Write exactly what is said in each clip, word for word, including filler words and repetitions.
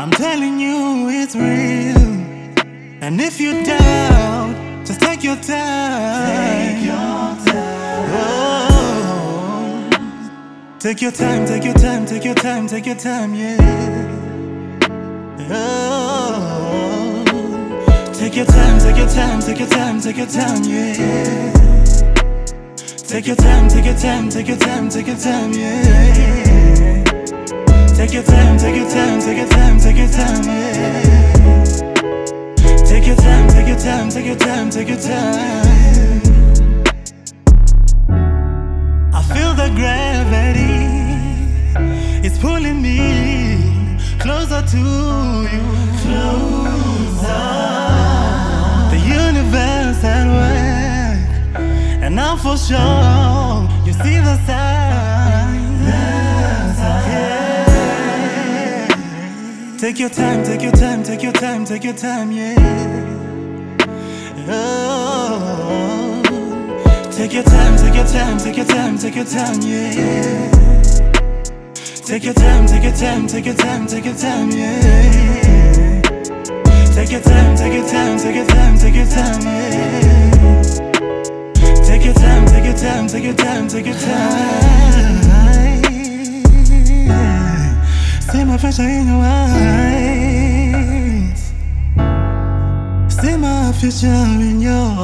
I'm telling you it's real. And if you doubt, just take your time. Take your time. Oh, take your time, take your time, take your time, take your time, yeah. Oh, take your time, take your time, take your time, take your time, yeah. Take your time, take your time, take your time, take your time, yeah. Take your time, take your time, take your time, take your time, yeah. Take your time, take your time, take your time, take your time. I feel the gravity, it's pulling me closer to you. Closer. The universe at work, and now for sure you see the signs. Yeah. Take your time, take your time, take your time, take your time, yeah. Oh, take your time, take your time, take your time, take your time, yeah. Take your time, take your time, take your time, take your time, yeah. Take your time, take your time, take your time, take your time, yeah. Take your time, take your time, take your time, take your time. See my pressure in your eyes. See my future in your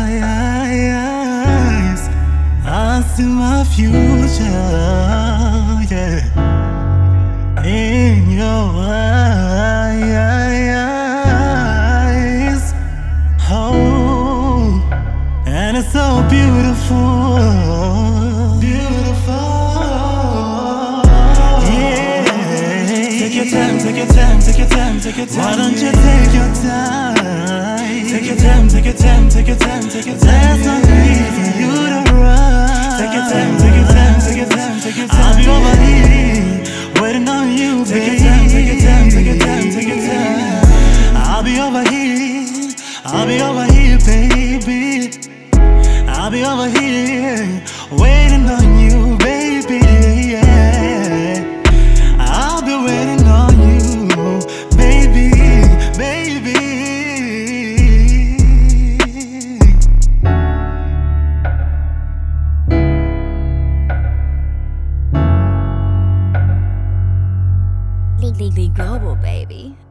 eyes. I see my future, yeah, in your eyes. Oh, and it's so beautiful, beautiful, yeah. Take your time, take your time, take your time, take your time. Why don't you take your time? Take your time, take your time, take your time, take your time. There's no need for you to rush. Take your time, take your time, take your time, take your time. I'll be over here waiting on you, baby. Take your time, take your time, take your time, take your time. I'll be over here, I'll be over here, baby. I'll be over here waiting on you, baby, yeah. I'll be waiting on you, baby, baby. Legally Global, baby.